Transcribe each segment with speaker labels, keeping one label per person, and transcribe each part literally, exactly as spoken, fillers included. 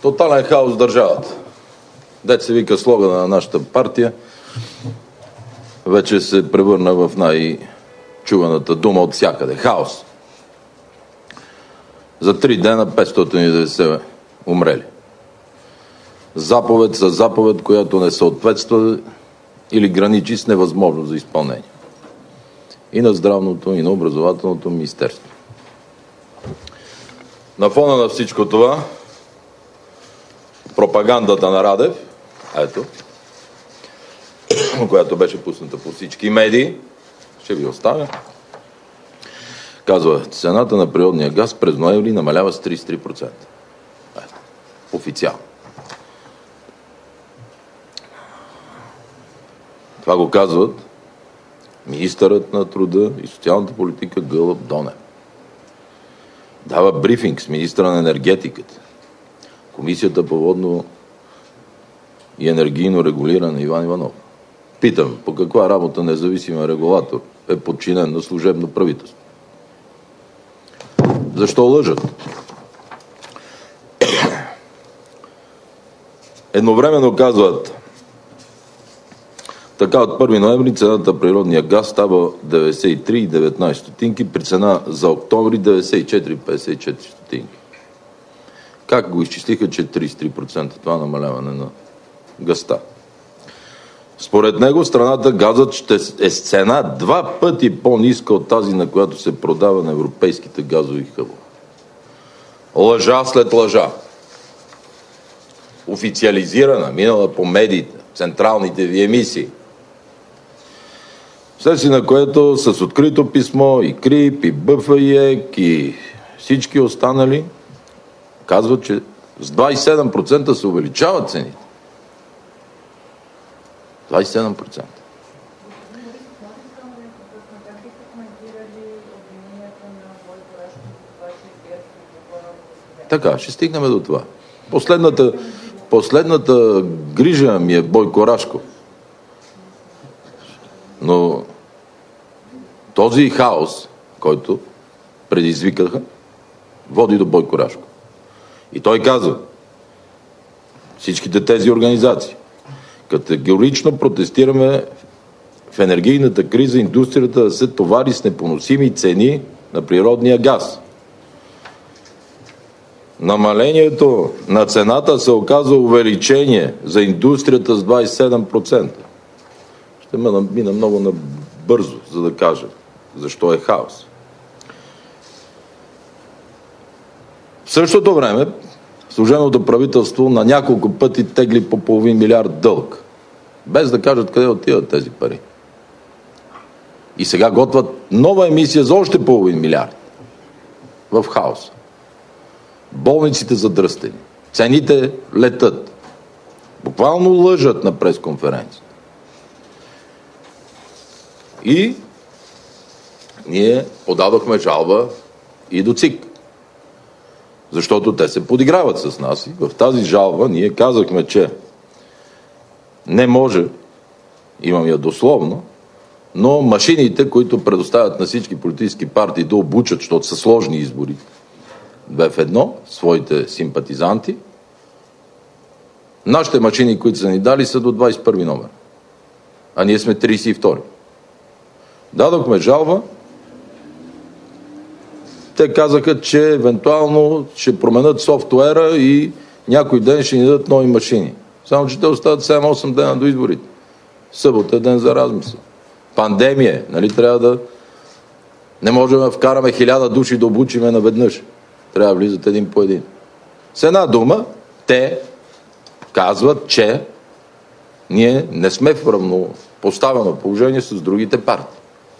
Speaker 1: Тотален хаос в държавата. Дето се вика слогана на нашата партия, вече се превърна в най-чуваната дума от всякъде. Хаос. За три дена петстотин и деветдесет умрели. Заповед за заповед, която не съответства или граничи с невъзможност за изпълнение. И на здравното, и на образователното министерство. На фона на всичко това, пропагандата на Радев, ето, която беше пусната по всички медии, ще ви оставя, казва, цената на природния газ през ноември намалява с тридесет и три процента. Ето, официално. Това го казват министърът на труда и социалната политика Гълъб Донев. Дава брифинг с министъра на енергетиката. Комисията по водно и енергийно регулиране Иван Иванов. Питам, по каква работа независим регулатор е подчинен на служебно правителство? Защо лъжат? Едновременно казват, така от първи ноември цената на природния газ става деветдесет и три и деветнадесет стотинки, при цена за октомври деветдесет и четири и петдесет и четири стотинки. Как го изчислиха, че тридесет и три процента това намаляване на газта? Според него страната газът ще е с цена два пъти по-ниска от тази, на която се продава на европейските газови хъбове. Лъжа след лъжа. Официализирана, минала по медиите, централните ви емисии. Вследствие на което с открито писмо и КРИП, и БФИЕК, и всички останали казват, че с двадесет и седем процента се увеличават цените. двадесет и седем процента. Така, ще стигнем до това. Последната, последната грижа ми е Бойко Рашков. Но този хаос, който предизвикаха, води до Бойко Рашков. И той казва, всичките тези организации, категорично протестираме в енергийната криза индустрията да се товари с непоносими цени на природния газ. Намалението на цената се оказва увеличение за индустрията с двадесет и седем процента. Ще ме мина много набързо, за да кажа защо е хаос. В същото време служебното правителство на няколко пъти тегли по половин милиард дълг, без да кажат къде отиват тези пари. И сега готвят нова емисия за още половин милиард в хаос. Болниците задръстени, цените летат. Буквално лъжат на пресконференция. И ние подадохме жалба и до ЦИК. Защото те се подиграват с нас. И в тази жалба ние казахме, че не може, имам я дословно, но машините, които предоставят на всички политически партии да обучат, защото са сложни избори, две в едно, своите симпатизанти, нашите машини, които са ни дали, са до двадесет и първи номер. А ние сме тридесет и втори. Дадохме жалба. Те казаха, че евентуално ще променят софтуера и някой ден ще ни дадат нови машини. Само, че те остават седем-осем дена до изборите. Събота е ден за размисъл. Пандемия, нали трябва да... Не можем да вкараме хиляда души да обучиме наведнъж. Трябва да влизат един по един. С една дума, те казват, че ние не сме в равнопоставено положение с другите партии.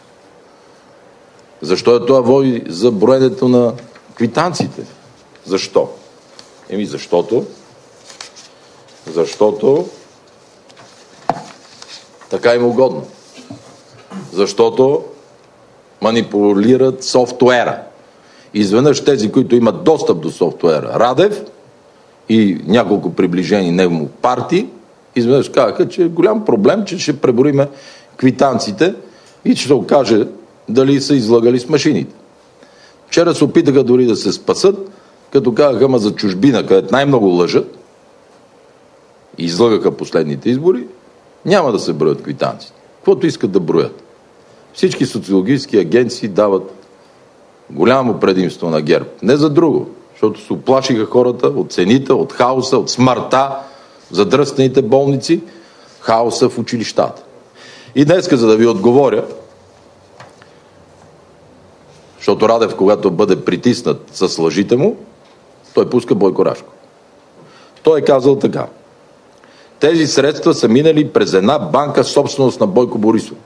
Speaker 1: Защо е това води за броенето на квитанциите? Защо? Еми защото защото така им угодно. Защото манипулират софтуера. Изведнъж тези, които имат достъп до софтуера, Радев и няколко приближени него партии, изведнъж казаха, че е голям проблем, че ще пребориме квитанциите и че се окаже дали са излагали с машините. Вчера се опитаха дори да се спасат, като казаха, ма за чужбина, където най-много лъжат, и излъгаха последните избори, няма да се броят квитанциите. Каквото искат да броят. Всички социологически агенции дават голямо предимство на ГЕРБ. Не за друго, защото се оплашиха хората от цените, от хаоса, от смъртта, задръстените болници, хаоса в училищата. И днеска, за да ви отговоря, защото Радев, когато бъде притиснат с лъжите му, той пуска Бойко Рашков. Той е казал така: тези средства са минали през една банка собственост на Бойко Борисов.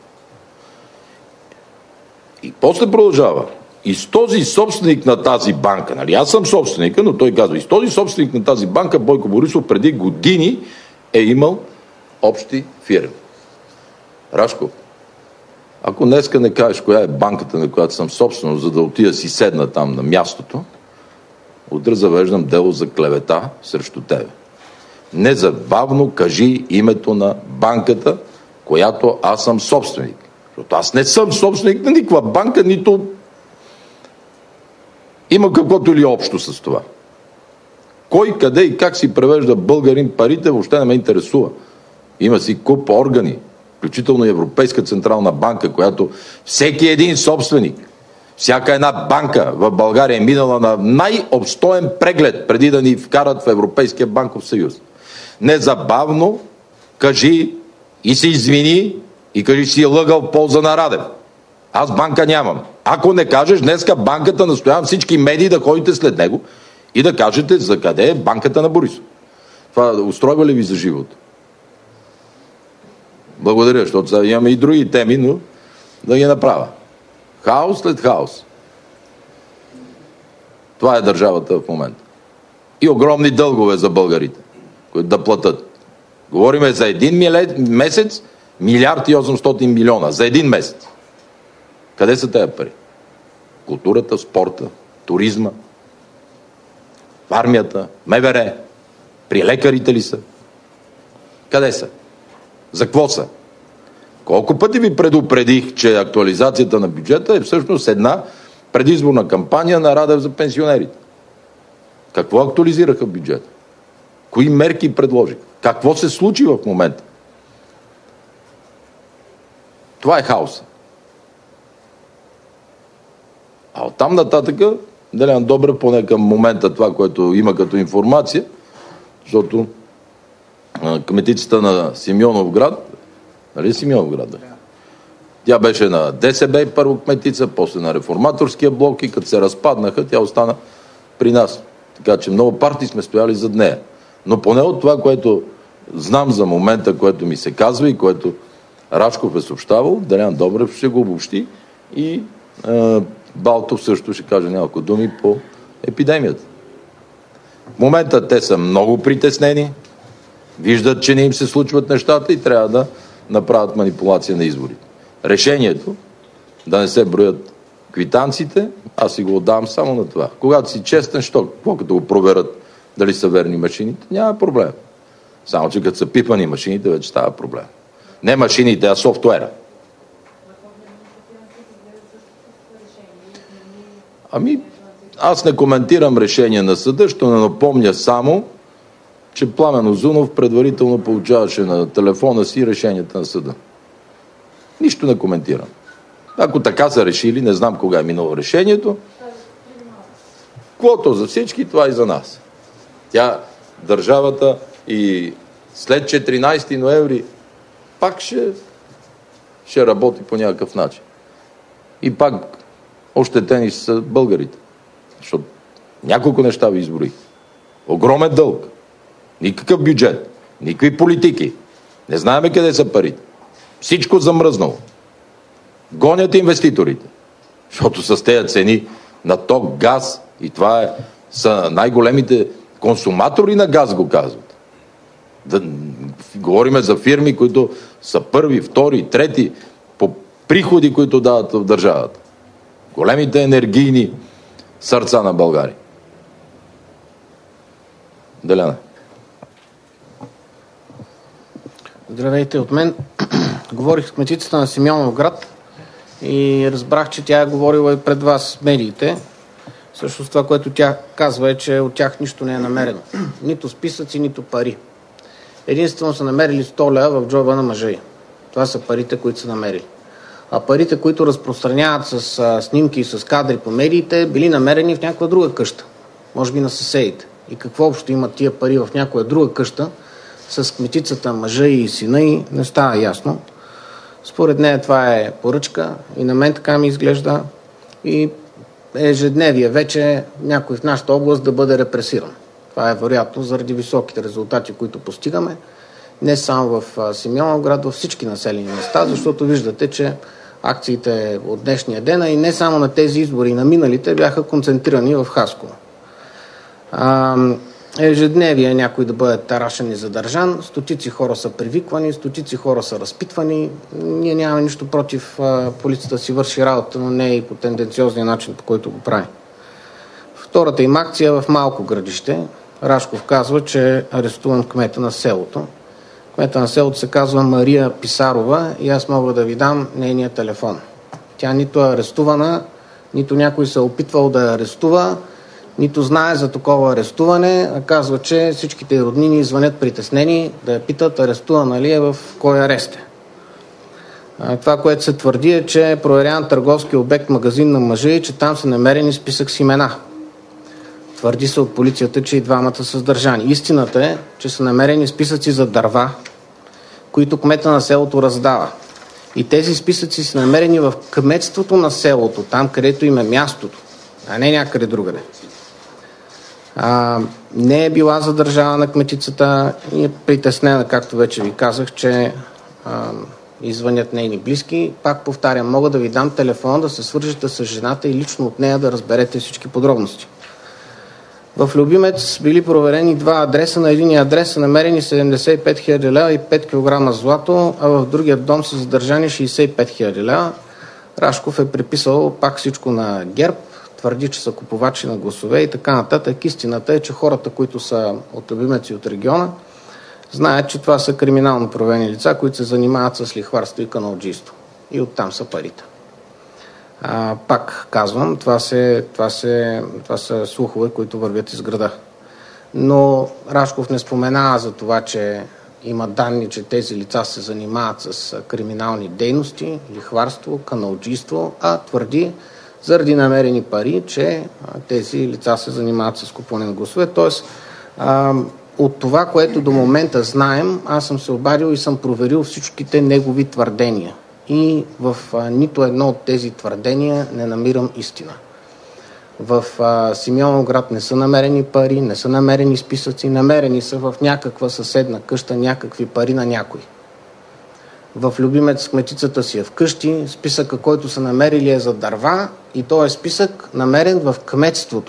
Speaker 1: И после продължава. И с този собственик на тази банка, нали аз съм собственика, но той казва, и с този собственик на тази банка Бойко Борисов преди години е имал общи фирми. Рашков, ако днеска не кажеш коя е банката, на която съм собственост, за да отида си седна там на мястото, утре завеждам дело за клевета срещу тебе. Незабавно кажи името на банката, която аз съм собственик. Защото аз не съм собственик на никаква банка, нито има каквото или общо с това. Кой, къде и как си превежда българин парите, въобще не ме интересува. Има си куп органи, включително Европейска централна банка, която всеки един собственик, всяка една банка в България е минала на най-обстоен преглед, преди да ни вкарат в Европейския банков съюз. Незабавно кажи и се извини и кажи, си е лъгал в полза на Радев. Аз банка нямам. Ако не кажеш, днеска банката, настоявам всички медии да ходите след него и да кажете за къде е банката на Борисов. Това устройва ли ви за живото? Благодаря, защото сега имаме и други теми, но да ги направя. Хаос след хаос. Това е държавата в момента. И огромни дългове за българите, които да платят. Говориме за един месец, милиард и осемстотин милиона. За един месец. Къде са тези пари? Културата, спорта, туризма, в армията, МВР, при лекарите ли са? Къде са? За какво са? Колко пъти ви предупредих, че актуализацията на бюджета е всъщност една предизборна кампания на Радев за пенсионерите? Какво актуализираха бюджета? Кои мерки предложиха? Какво се случи в момента? Това е хаоса. А оттам нататъка Делян Добрев, поне към момента това, което има като информация, защото кметицата на Симеоновград, нали Симеоновград? Да. Тя беше на ДСБ първо кметица, после на Реформаторския блок и като се разпаднаха, тя остана при нас. Така че много партии сме стояли зад нея. Но поне от това, което знам за момента, което ми се казва и което Рашков е съобщавал, Делян Добрев ще го обобщи и е, Балтов също ще каже няколко думи по епидемията. В момента те са много притеснени, виждат, че не им се случват нещата и трябва да направят манипулация на изборите. Решението да не се броят квитанциите, аз си го отдавам само на това. Когато си честен, що, като го проверят дали са верни машините, няма проблем. Само, че като са пипани машините, вече става проблем. Не машините, а софтуера. Ами, аз не коментирам решение на съда, ще не напомня само, че Пламен Узунов предварително получаваше на телефона си решенията на съда. Нищо не коментирам. Ако така са решили, не знам кога е минало решението, каквото за всички, това и за нас. Тя, държавата и след четиринайсети ноември пак ще, ще работи по някакъв начин. И пак ощетени са българите. Защото няколко неща ви изборих. Огромен дълг. Никакъв бюджет. Никакви политики. Не знаеме къде са парите. Всичко замръзнало. Гонят инвеститорите. Защото с тези цени на ток, газ и това е, са най-големите консуматори на газ, го казват. Да, говориме за фирми, които са първи, втори, трети по приходи, които дават в държавата. Големите енергийни сърца на България. Деляна.
Speaker 2: Здравейте от мен. Говорих с кметицата на Симеоновград и разбрах, че тя е говорила и пред вас медиите. Също това, което тя казва е, че от тях нищо не е намерено. Нито списъци, нито пари. Единствено са намерили сто лева в джоба на мъжа й. Това са парите, които са намерили. А парите, които разпространяват с а, снимки и с кадри по медиите, били намерени в някаква друга къща. Може би на съседите. И какво общо имат тия пари в някоя друга къща с кметицата, мъжа и сина й, не става ясно. Според нея това е поръчка и на мен така ми изглежда и ежедневие вече някой в нашата област да бъде репресиран. Това е вероятно заради високите резултати, които постигаме, не само в Симеоновград, във всички населени места, защото виждате, че акциите от днешния ден, и не само на тези избори, на миналите, бяха концентрирани в Хасково. Ежедневие някой да бъде тарашен и задържан, стотици хора са привиквани, стотици хора са разпитвани. Ние нямаме нищо против полицията си върши работа, но не и по тенденциозния начин, по който го прави. Втората им акция в Малко Градище. Рашков казва, че е арестуван кмета на селото. Кмета на селото се казва Мария Писарова и аз мога да ви дам нейния телефон. Тя нито е арестувана, нито някой се е опитвал да я арестува, нито знае за такова арестуване, а казва, че всичките роднини звънят притеснени да я питат арестувана ли е, в кой арест е. Това, което се твърди е, че е проверян търговски обект магазин на мъжа и че там са намерени списък с имена. Твърди се от полицията, че и двамата са задържани. Истината е, че са намерени списъци за дърва, които кмета на селото раздава. И тези списъци са намерени в кметството на селото, там където им е мястото, а не някъде другаде. А, не е била задържана кметицата и е притеснена, както вече ви казах, че а, извънят нейни близки. Пак повтарям, мога да ви дам телефон, да се свържете с жената и лично от нея да разберете всички подробности. В Любимец били проверени два адреса. На единия адрес са намерени седемдесет и пет хиляди лева и пет килограма злато, а в другия дом са задържани шейсет и пет хиляди лева. Рашков е приписал пак всичко на ГЕРБ, твърди, че са купувачи на гласове и така нататък. Истината е, че хората, които са от Любимец и от региона, знаят, че това са криминално проверени лица, които се занимават с лихварство и каналджийство. И оттам са парите. А, пак казвам, това, се, това, се, това са слухове, които вървят из града. Но Рашков не споменава за това, че има данни, че тези лица се занимават с криминални дейности, лихварство, каналджийство, а твърди заради намерени пари, че тези лица се занимават с купуване на гласове. Тоест, а, от това, което до момента знаем, аз съм се обадил и съм проверил всичките негови твърдения. И в а, нито едно от тези твърдения не намирам истина. В а, Симеоновград не са намерени пари, не са намерени списъци, намерени са в някаква съседна къща някакви пари на някой. В Любимец кметицата си е вкъщи, списъка, който са намерили е за дърва и то е списък намерен в кметството.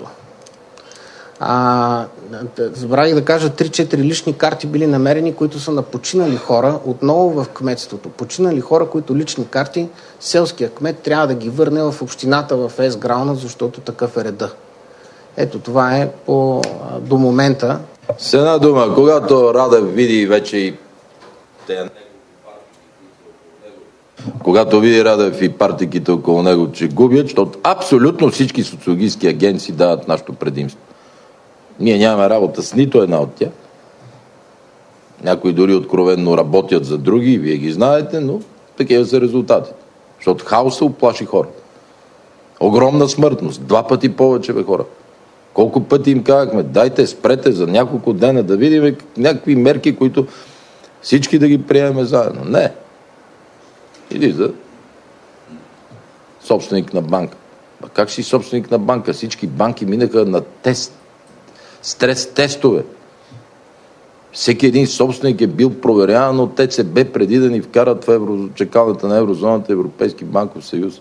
Speaker 2: А, забравих да кажа, три-четири лични карти били намерени, които са на починали хора, отново в кметството. Починали хора, които лични карти, селския кмет трябва да ги върне в общината в Ес-Грауна, защото такъв е реда. Ето това е по, до момента.
Speaker 1: С една дума, когато Радев види вече и те, когато види Радев и партиките около него, че губят, защото абсолютно всички социологически агенции дават нашето предимство. Ние нямаме работа с нито една от тях. Някои дори откровенно работят за други, и вие ги знаете, но такива са резултатите. Защото хаоса оплаши хора. Огромна смъртност. Два пъти повече бе хора. Колко пъти им казахме, дайте, спрете за няколко дена да видим някакви мерки, които всички да ги приемем заедно. Не. Иди за собственик на банка. А как си собственик на банка? Всички банки минаха на тест. Стрес тестове. Всеки един собственик е бил проверяван от Те Це Бе преди да ни вкарат в евро, чакалната на еврозоната, Европейски банков съюз.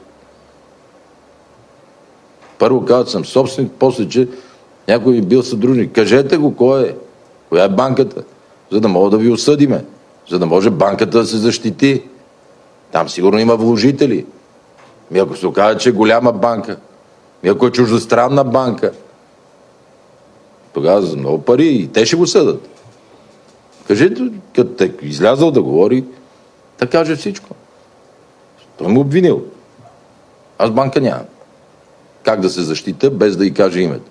Speaker 1: Първо казват, съм собственик, после, че някой ми бил съдружник. Кажете го, кой е? Коя е банката? За да мога да ви осъдиме. За да може банката да се защити. Там сигурно има вложители. Ми ако се окаже, че е голяма банка, ми ако е чуждестранна банка, тогава за много пари и те ще го съдат. Кажете, като е излязъл да говори, да каже всичко. Той му обвинил. Аз банка нямам. как да се защита, без да й каже името.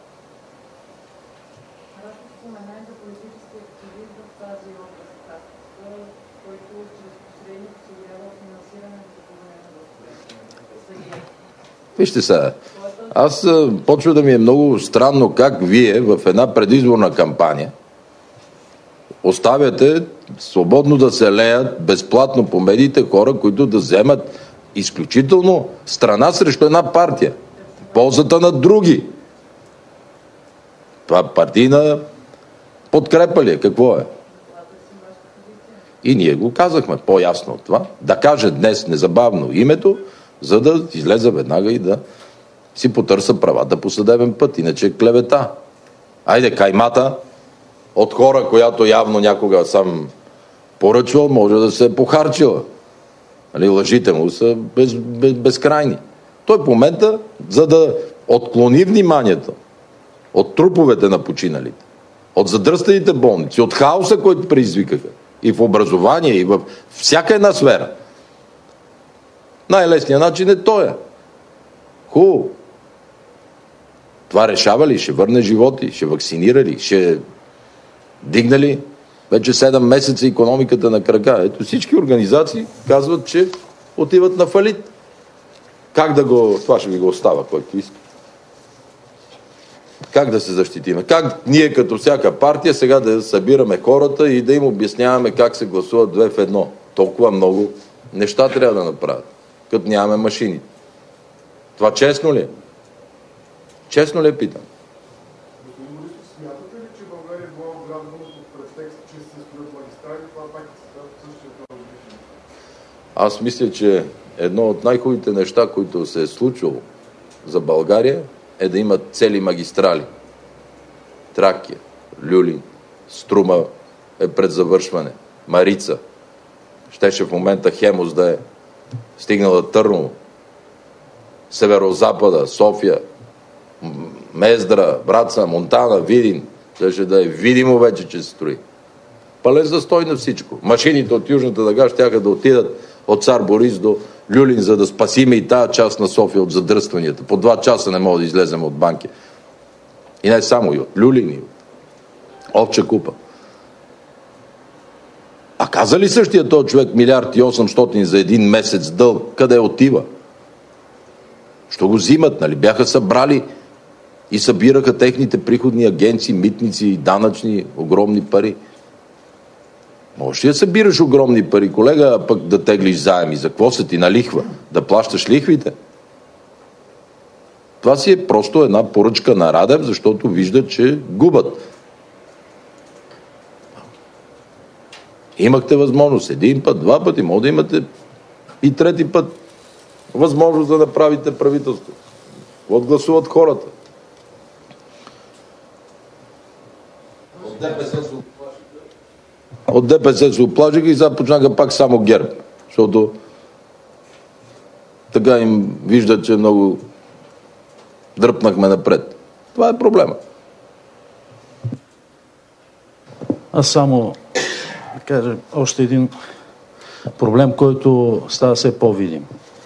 Speaker 1: Вижте сега, аз почва да ми е много странно как вие в една предизборна кампания оставяте свободно да се леят безплатно по медиите хора, които да вземат изключително страна срещу една партия. Ползата на други. Това партийна подкрепа ли е? Какво е? И ние го казахме по-ясно от това. Да каже днес незабавно името, за да излезе веднага и да си потърса правата по съдебен път. Иначе е клевета. Айде, каймата от хора, която явно някога сам поръчвал, може да се е похарчила. Нали, лъжите му са без, без, безкрайни. Той в момента, за да отклони вниманието от труповете на починалите, от задръстените болници, от хаоса, който предизвикаха и в образование, и в всяка една сфера, най-лесният начин е той. Хубаво. Това решава ли? Ще върне животи? Ще вакцинира ли? Ще дигне ли вече седем месеца икономиката на крака? Ето всички организации казват, че отиват на фалит. Как да го... Това ще ви го остава, който иска. Как да се защитиме? Как ние като всяка партия сега да събираме хората и да им обясняваме как се гласуват две в едно? Толкова много неща трябва да направят, като нямаме машини. Това честно ли е? Честно ли е, питам?
Speaker 3: Господин Борисов, смятате ли, че България е била ограбвана под претекст, че се строят магистрали? Това пак е същия това различен.
Speaker 1: Аз мисля, че едно от най-хубавите неща, които се е случило за България, е да имат цели магистрали. Тракия, Люлин, Струма е пред завършване, Марица. Щеше в момента Хемус да е стигнала Търново, Северозапада, София, Мездра, Враца, Монтана, Видин. Щеше да е видимо вече, че се строи. Пълен застой на всичко. Машините от Южната дъга щяха да отидат от Цар Борис до Люлин, за да спасиме и тази част на София от задръстванията. По два часа не мога да излезем от банки. И не само и от Люлин, и от Овча купа. А каза ли същия този човек милиард и осемстотин за един месец дълг? Къде отива? Що го взимат, нали? Бяха събрали и събираха техните приходни агенции, митници, данъчни, огромни пари. Можеш ли да събираш огромни пари, колега, а пък да теглиш заеми? За какво са ти на лихва? Да плащаш лихвите? Това си е просто една поръчка на Радев, защото вижда, че губят. Имахте възможност един път, два пъти, може да имате и трети път възможност да направите правителство. Отгласуват хората. От ДПС се От ДПС се оплажиха и започнаха пак само ГЕРБ, защото така им виждат, че много дръпнахме напред. Това е проблема.
Speaker 4: Аз само да кажа още един проблем, който става все по-видим.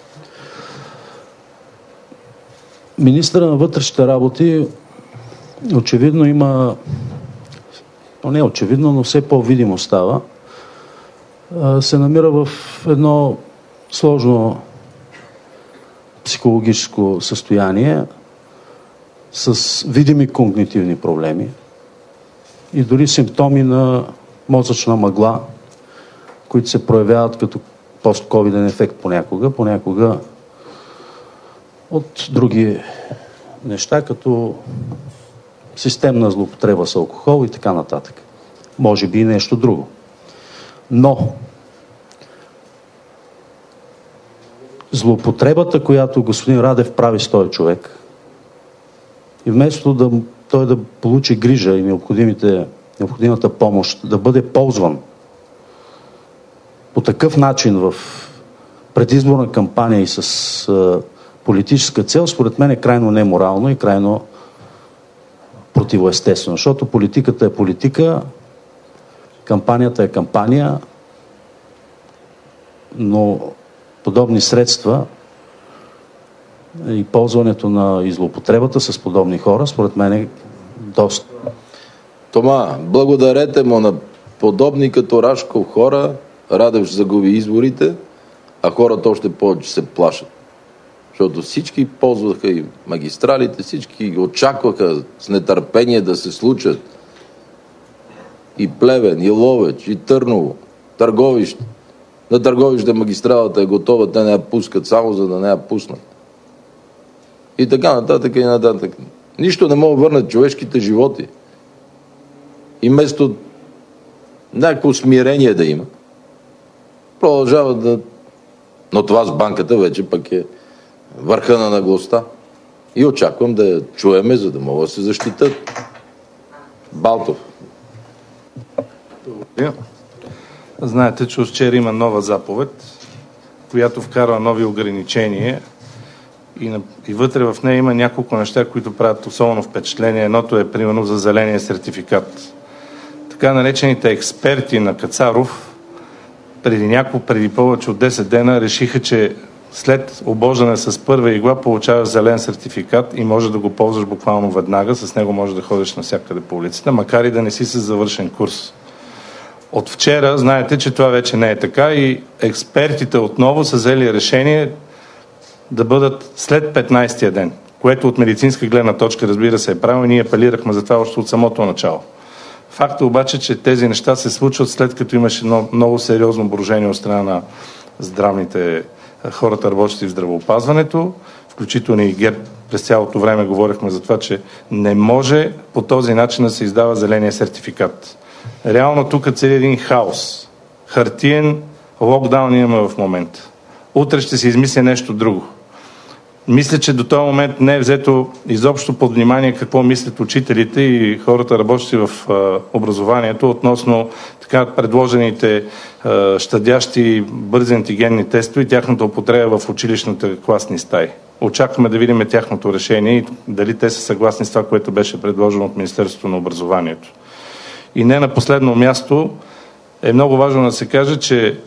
Speaker 4: Министърът на вътрешните работи очевидно има, но не очевидно, но все по-видимо става, се намира в едно сложно психологическо състояние с видими когнитивни проблеми и дори симптоми на мозъчна мъгла, които се проявяват като постковиден ефект понякога, понякога от други неща, като системна злоупотреба с алкохол и така нататък. Може би и нещо друго. Но злоупотребата, която господин Радев прави с този човек, и вместо да, той да получи грижа и необходимата помощ, да бъде ползван по такъв начин в предизборна кампания и с а, политическа цел, според мен е крайно неморално и крайно противоестествено. Защото политиката е политика, кампанията е кампания, но подобни средства и ползването на и злоупотребата с подобни хора, според мен е доста.
Speaker 1: Тома, благодарете му на подобни като Рашков хора, Радев ще загуби изборите, а хората още повече се плашат. Защото всички ползваха и магистралите, всички очакваха с нетърпение да се случат. И Плевен, и Ловеч, и Търново, Търговище. На Търговище магистралата е готова, те не я пускат, само за да не я пуснат. И така нататък и нататък. Нищо не могат да върнат човешките животи. И вместо някакво смирение да има, продължават да... Но това с банката вече пък е върха на наглостта. И очаквам да я чуеме, за да могат да се защитат. Балтов.
Speaker 5: Знаете, че вчера има нова заповед, която вкарва нови ограничения и, на, и вътре в нея има няколко неща, които правят особено впечатление. Едното е примерно за зеления сертификат. Така наречените експерти на Кацаров преди няколко, преди повече от десет дена решиха, че след обождане с първа игла получаваш зелен сертификат и може да го ползваш буквално веднага. С него можеш да ходиш навсякъде по улицата, макар и да не си с завършен курс. От вчера знаете, че това вече не е така и експертите отново са взели решение да бъдат след петнайсетия ден, което от медицинска гледна точка, разбира се, е правилно и ние апелирахме за това още от самото начало. Факт е обаче, че тези неща се случват след като имаше много, много сериозно брожение от страна на здравните хората, работещи в здравеопазването, включително и ГЕРБ. През цялото време говорихме за това, че не може по този начин да се издава зеления сертификат. Реално тук цели един хаос. Хартиен локдаун имаме в момента. Утре ще се измисля нещо друго. Мисля, че до този момент не е взето изобщо под внимание какво мислят учителите и хората, работещи в а, образованието, относно така предложените а, щадящи бързи антигенни тестове и тяхната употреба в училищните класни стаи. Очакваме да видим тяхното решение и дали те са съгласни с това, което беше предложено от Министерството на образованието. И не на последно място е много важно да се каже, че е,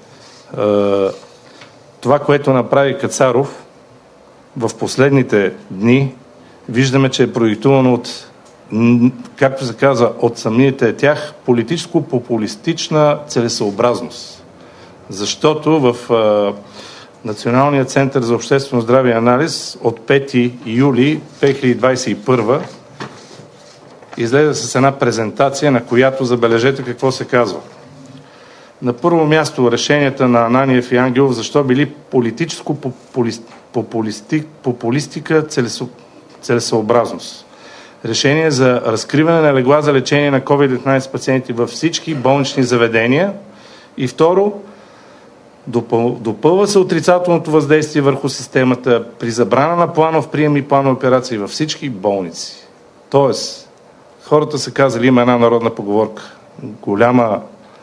Speaker 5: това, което направи Кацаров в последните дни, виждаме, че е продиктувано от, както се казва, от самите тях политическо-популистична целесъобразност. Защото в е, Националния център за обществено здраве и анализ от пети юли две хиляди двайсет и първа излезе с една презентация, на която забележете какво се казва. На първо място решенията на Ананиев и Ангелов, защо били политическо популисти, популистика целесо, целесъобразност. Решение за разкриване на легла за лечение на ковид деветнайсет пациенти във всички болнични заведения. И второ, допъл, допълва се отрицателното въздействие върху системата при забрана на планов прием и планови операции във всички болници. Тоест, хората са казали, има една народна поговорка. Голяма,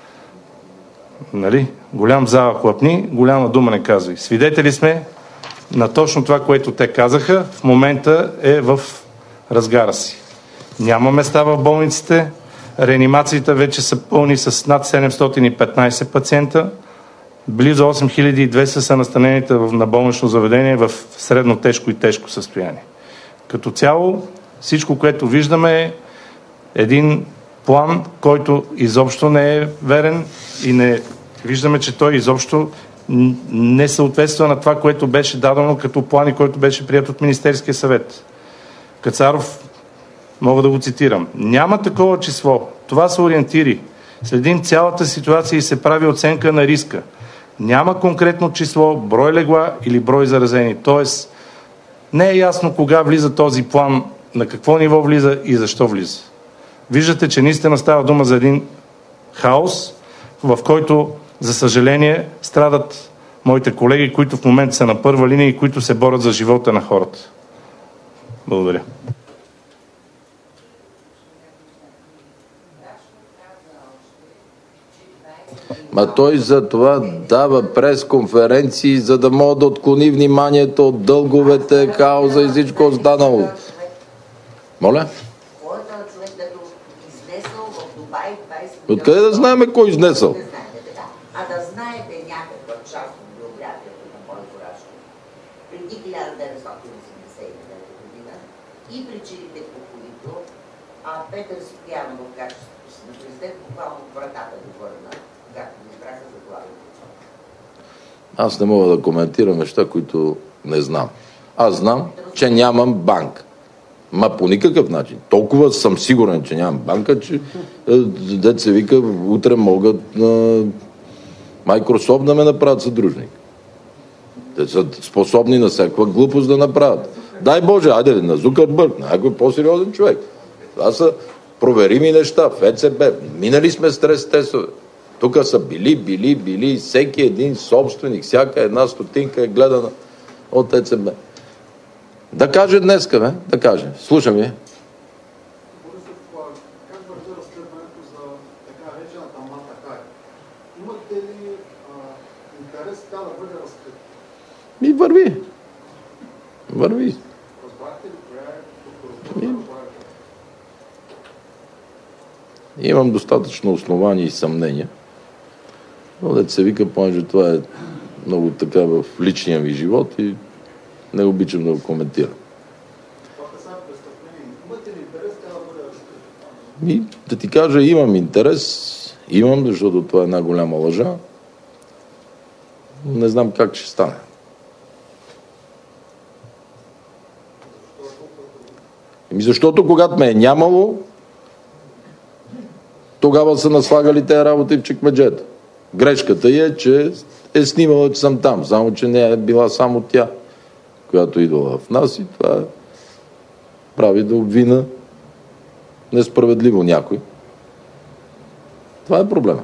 Speaker 5: нали, голям зала хлапни, голяма дума не казвай. Свидетели сме на точно това, което те казаха. В момента е в разгара си. Няма места в болниците. Реанимациите вече са пълни с над седемстотин и петнайсет пациента. Близо осем хиляди и двеста са настанените на болнично заведение в средно тежко и тежко състояние. Като цяло, всичко, което виждаме е един план, който изобщо не е верен и не виждаме, че той изобщо не съответства на това, което беше дадено като план и който беше прият от Министерския съвет. Кацаров, мога да го цитирам, няма такова число. Това са ориентири. Следим цялата ситуация и се прави оценка на риска. Няма конкретно число, брой легла или брой заразени. Тоест, не е ясно кога влиза този план, на какво ниво влиза и защо влиза. Виждате, че наистина става дума за един хаос, в който, за съжаление, страдат моите колеги, които в момента са на първа линия и които се борят за живота на хората. Благодаря.
Speaker 1: Ма той за това дава пресконференции, за да мога да отклони вниманието от дълговете, хаоса и всичко останало. Моля? Откъде да знаем кой изнесъл?
Speaker 6: А да знаете някаква част от биографията на Бойко Рашков. Защото той е човек, като изнесъл в Дубай двайсет милиона. Откъде да знаете? Да, а да знаете някаква част от биографията на Бойко Рашков. А да знаете някаква част от биографията на Бойко Рашков. А да знаете някаква част от биографията на Бойко Рашков. преди хиляда деветстотин осемдесет и девета година и причините, по които а Петър Стоянов в качеството си на президент буквално от вратата го върна, когато го избраха за главен.
Speaker 1: Аз не мога да коментирам неща, които не знам. Аз знам, че нямам банка. Ма по никакъв начин. Толкова съм сигурен, че нямам банка, че дет се вика, утре могат на Microsoft да ме направят съдружник. Те са способни на всякаква глупост да направят. Дай Боже, айде на Зукърбърг, на някой по-сериозен човек. Това са проверими неща в Е Це Бе. Минали сме стрес тестове. Тук са били, били, били, всеки един собственик, всяка една стотинка е гледана от Е Це Бе. Да каже днеска, бе, да каже. Слушам ви.
Speaker 3: Борисов, как върви разследването за така речената Мата Хай? Имате ли а, интерес тя да бъде разкрита?
Speaker 1: И върви. Върви.
Speaker 3: Разбрахте ли коя е прокуратурата?
Speaker 1: Имам достатъчно основания и съмнения. Но да се вика, понеже това е много така в личния ми живот и не обичам да го коментирам.
Speaker 3: Това касае престъпление. Имате ли интерес тя да бъде разкрита?
Speaker 1: И да ти кажа, имам интерес, имам, защото това е една голяма лъжа. Не знам как ще стане. Еми защото когато ме е нямало, тогава са наслагали тези работи в чекмеджета. Грешката е, че е снимала, че съм там, само че не е била само тя, която идвала в нас и това прави да обвина несправедливо някой. Това е проблема.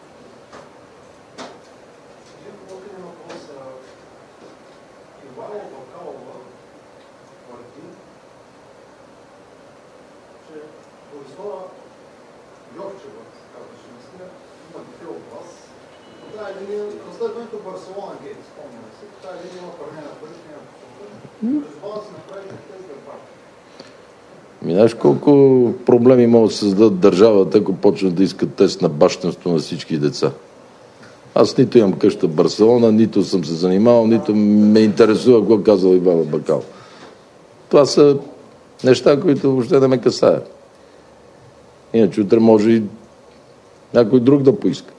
Speaker 1: Ми знаеш колко проблеми могат да създадат държавата, ако почнат да искат тест на бащенство на всички деца. Аз нито имам къща в Барселона, нито съм се занимавал, нито ме интересува какво казал и баба Бакал. Това са неща, които въобще не ме касаят. Иначе утре може и някой друг да поиска.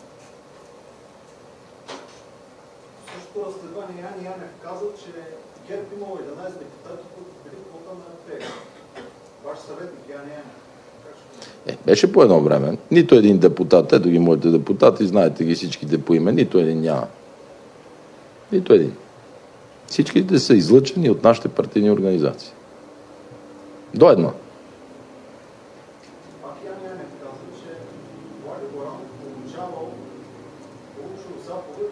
Speaker 3: Същото разследване Яни Янев каза, че ГЕРБ имало единайсет депутати, които били квота на П. Ваш съветник Яни Янев.
Speaker 1: Е, беше по едно време. Нито един депутат, ето ги моите депутати, знаете ги всичките по име, нито един няма. Нито един. Всичките са излъчени от нашите партийни организации. До едно.
Speaker 3: Пак Яни Янев каза, че Влади Горанов получавал, получил заповед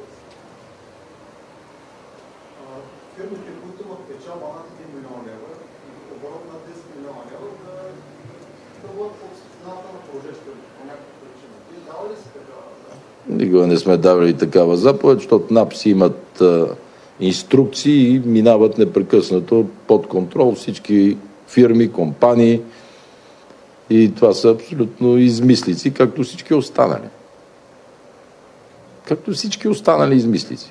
Speaker 3: фирмите, които имат печалба над един милион лева и оборот на десет милиона лева, да, да бъдат под цената на прожектори по някаква причина. Вие дали ли си такава заповед?
Speaker 1: Никога не сме давали такава заповед, защото НАПС имат а, инструкции и минават непрекъснато под контрол всички фирми, компании и това са абсолютно измислици, както всички останали. Както всички останали измислици.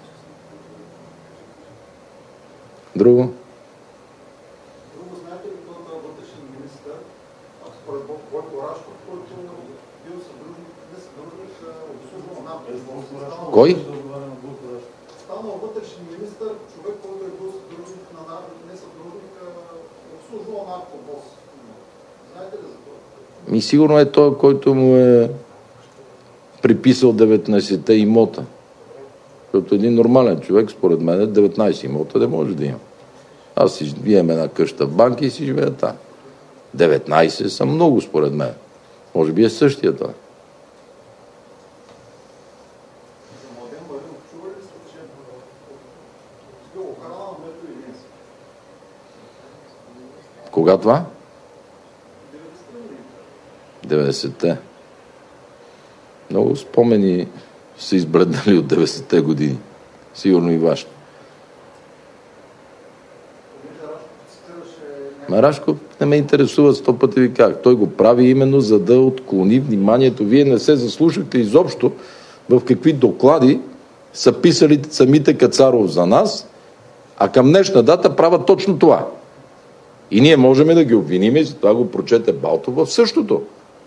Speaker 1: Друго?
Speaker 3: Друго, знаете ли, който е вътрешен министър, според Бойко Рашков, който бил съдружник, не съдружник, обслужвал НАП.
Speaker 1: Кой?
Speaker 3: Станал вътрешен министър, човек, който е бил съдружник на НАП, не съдружник, обслужвал НАП по БОС. Знаете ли за това?
Speaker 1: Ми сигурно е той, който му е приписал деветнайсетте имота. Защото един нормален човек, според мен, деветнайсет имота не може да има. Аз си имам една къща в банки и си живея там. деветнайсет са много, според мен. Може би е същия това.
Speaker 3: За Младен Маринов чува ли сте, че бил охрана на Мето Илиенски?
Speaker 1: Кога това? деветдесетте. Много спомени са избледнали от деветдесетте години. Сигурно и ваши. Марашков не ме интересува, сто пъти ви как. Той го прави именно за да отклони вниманието. Вие не се заслушахте изобщо в какви доклади са писали самите Кацаров за нас А към днешна дата правят точно това. И ние можем да ги обвиним, и затова го прочете Балтов в същото.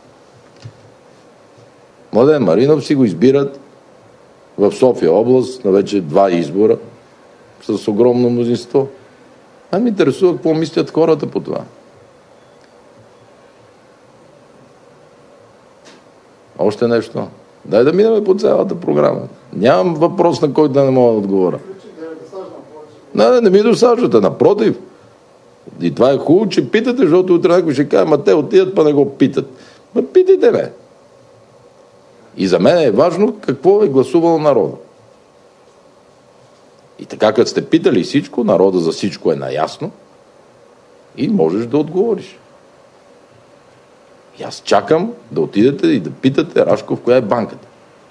Speaker 1: Младен Маринов си го избират в София област на вече два избора с огромно мнозинство. А ми интересува какво мислят хората по това. Още нещо. Дай да минем по цялата програма. Нямам въпрос, на който да не мога да отговоря. Не, не, не ми досаждате, напротив. И това е хубаво, че питате, защото утре някой ще каже, ма те отидат, па не го питат. Ма питайте, бе. И за мен е важно какво е гласувал народа. И така, като сте питали всичко, народа за всичко е наясно и можеш да отговориш. И аз чакам да отидете и да питате Рашков, коя е банката.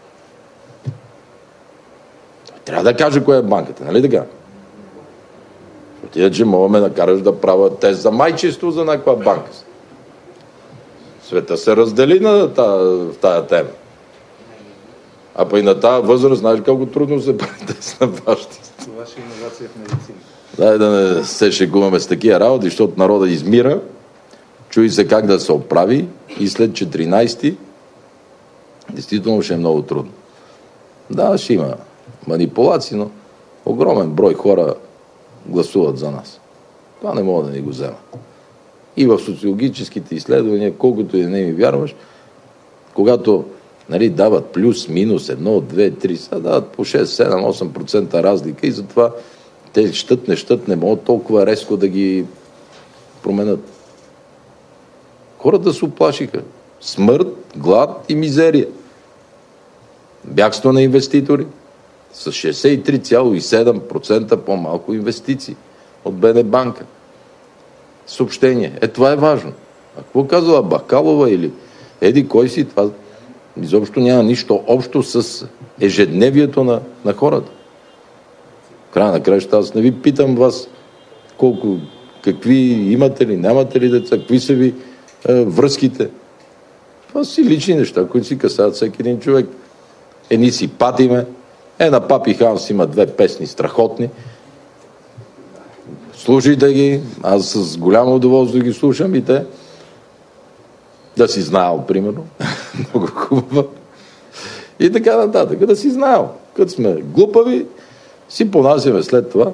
Speaker 1: Той трябва да каже коя е банката, нали така? Отида, че мога ме накараш да правя тест за майчество за някаква банка. Света се раздели на тая, в тая тема. А па и на тая възраст, знаеш колко трудно се прави тест на бащинство.
Speaker 5: Това ще е иновация в медицина.
Speaker 1: Дай да не се шегуваме с такива работи, защото народа измира, чуи се как да се оправи и след четиринайсети действително ще е много трудно. Да, ще има манипулации, но огромен брой хора гласуват за нас. Това не мога да ни го взема. И в социологическите изследвания, колкото и не ми вярваш, когато, нали, дават плюс, минус, едно, две, три, сега дават по шест, седем, осем процента разлика и затова те щат, не щат, не могат толкова резко да ги променят. Хората се оплашиха. Смърт, глад и мизерия. Бягство на инвеститори с шейсет и три цяло и седем процента по-малко инвестиции от БН банка. Съобщение. Е, това е важно. А какво казала Бакалова или еди кой си, това изобщо няма нищо общо с ежедневието на, на хората. В края на краища аз не ви питам вас колко, какви имате ли, нямате ли деца, какви са ви е, връзките. Това си лични неща, които си касаят всеки един човек. Едни си патиме. Е, на Папи Ханс има две песни страхотни. Слушайте ги. Аз с голямо удоволствие ги слушам и те. Да си знаел, примерно. Много хубаво. И така нататък. Да си знаел. Като сме глупави, си понасяме след това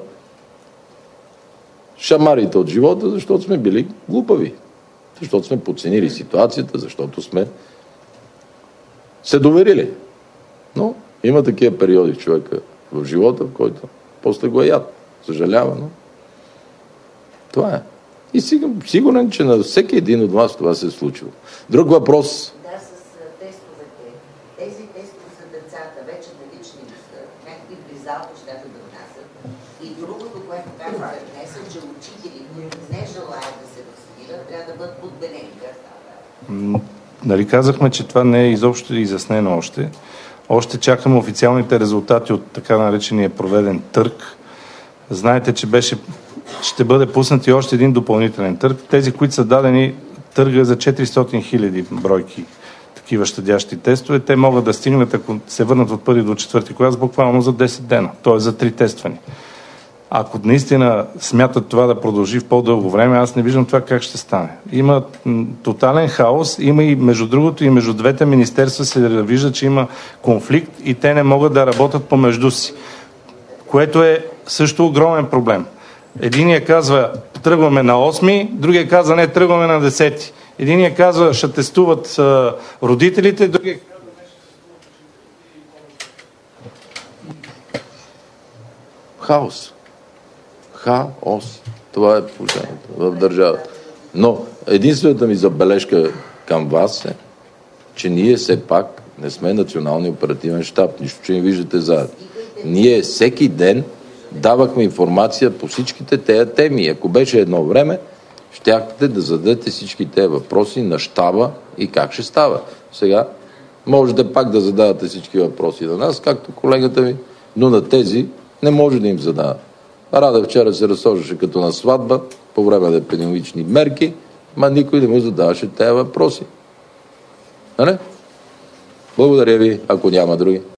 Speaker 1: шамарите от живота, защото сме били глупави. Защото сме подценили ситуацията, защото сме се доверили. Но има такива периоди в човека в живота, в който после го е яд. Съжалява, но това е. И сигурен, че на всеки един от вас това се е случило. Друг въпрос.
Speaker 6: Да, с тестовете. Тези тестове за децата вече налични ли са? Някакви близалки ще да внасят. И другото, което казвате днес е, че учителите не желаят да се вакцинират, трябва да бъдат подбелени.
Speaker 5: Нали казахме, че това не е изобщо изяснено още. Още чакаме официалните резултати от така наречения проведен търг. Знаете, че беше, ще бъде пуснат и още един допълнителен търг. Тези, които са дадени, търга за четиристотин хиляди бройки такива щадящи тестове, те могат да стигнат, ако се върнат от първи до четвърти клас, буквално за десет дена, т.е. за три тествани. Ако наистина смятат това да продължи в по-дълго време, аз не виждам това как ще стане. Има тотален хаос, има и между другото и между двете министерства се вижда, че има конфликт и те не могат да работят помежду си, което е също огромен проблем. Единия казва, тръгваме на осми, другия казва, не, тръгваме на десети. Единия казва, ще тестуват а, родителите, другия казва, не, ще тестуват.
Speaker 1: Хаос. Хаос. Това е положението в държавата. Но единствената ми забележка към вас е, че ние все пак не сме национални оперативен щаб, нищо, че не виждате заедно. Ние всеки ден давахме информация по всичките тези теми. Ако беше едно време, щяхте да зададете всички тези въпроси на щаба и как ще става. Сега можете пак да задавате всички въпроси на нас, както колегата ми, но на тези не може да им задава. Рада вчера се разсождаше като на сватба, по време на епидемиологични мерки, ма никой не му задаваше тези въпроси. А не? Благодаря ви, ако няма други.